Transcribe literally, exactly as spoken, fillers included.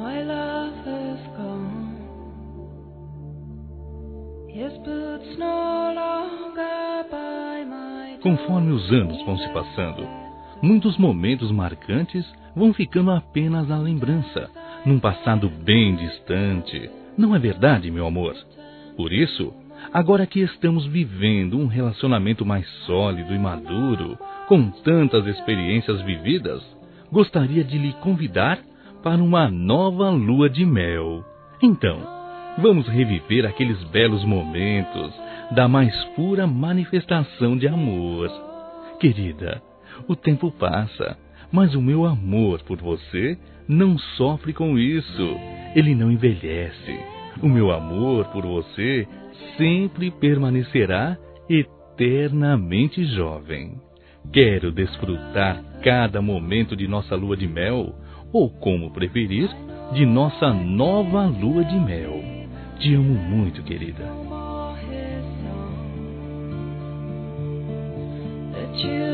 my love has gone. His boots no longer by my door. Conforme os anos vão se passando, muitos momentos marcantes vão ficando apenas na lembrança, num passado bem distante. Não é verdade, meu amor? Por isso, agora que estamos vivendo um relacionamento mais sólido e maduro, com tantas experiências vividas, gostaria de lhe convidar para uma nova lua de mel. Então, vamos reviver aqueles belos momentos da mais pura manifestação de amor. Querida, o tempo passa, mas o meu amor por você não sofre com isso. Ele não envelhece. O meu amor por você sempre permanecerá eternamente jovem. Quero desfrutar cada momento de nossa lua de mel, ou como preferir, de nossa nova lua de mel. Te amo muito, querida. That you